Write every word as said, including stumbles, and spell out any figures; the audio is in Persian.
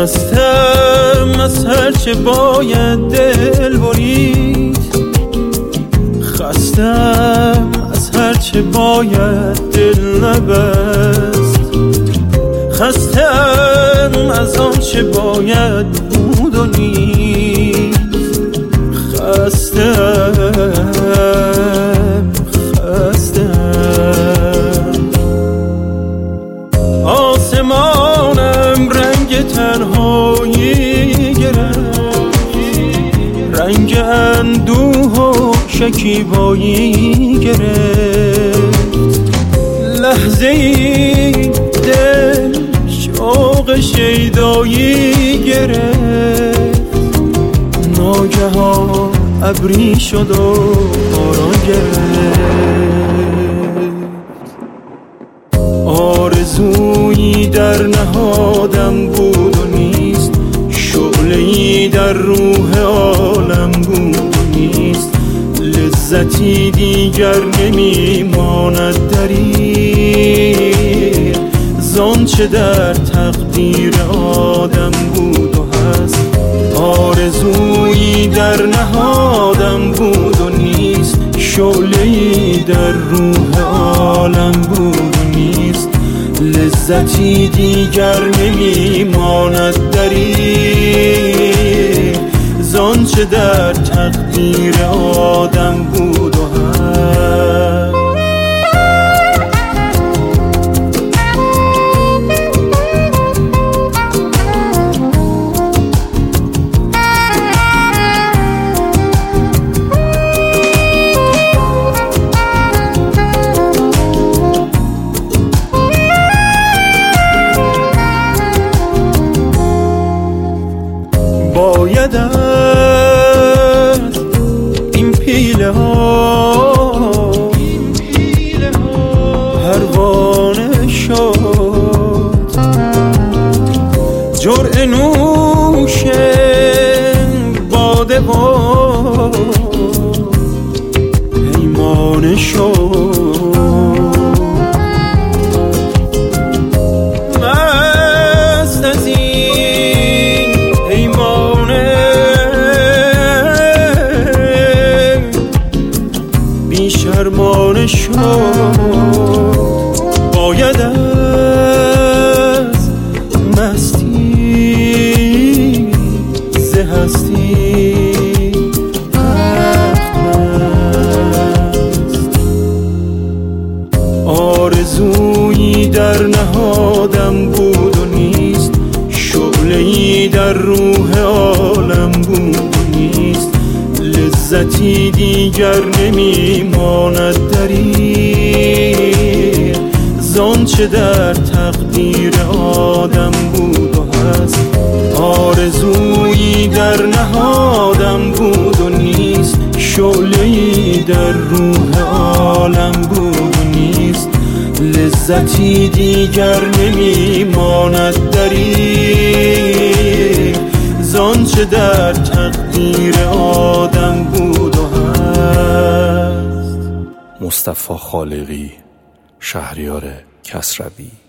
خستم از هرچه باید دل برید، خستم از هرچه باید دل نبست، خستم از آنچه باید بود و نیست، خستم خستم. آسمانم رنگ تنهایی گرفت، رنگ اندوه و شکیبایی گرفت، لحظه ای دل شوق شیدایی گرفت، ناگهان ابری شد و باران گرفت. آرزویی در نهادم بود و نیست، شعله‌ای در روح عالم بود و نیست، لذتی دیگر نمیماند دریغ زانچه در تقدیر آدم بود و هست. آرزویی در نهادم بود و نیست، شعله‌ای در روح عالم بود و نیست، لذتی دیگر نمیماند دریغ زانچه در تقدیر آدم بود و هست. باید از این پیله ها پروانه شد، جرعه نوش باده و پیمانه شد، مست از این پیمانه بی شرمانه شد. باید از مستی ز هستی آرزویی در نهادم بود و نیست، شعله‌ای در روح عالم بود و نیست، لذتی دیگر نمیماند دریغ زانچه در تقدیر آدم بود و هست. آرزویی در نهادم بود و نیست، شعله‌ای در روح عالم بود و نیست، لذتی دیگر نمیماند دریغ زانچه در تقدیر آدم بود و هست. مصطفی خالقی، شهریار کسروی.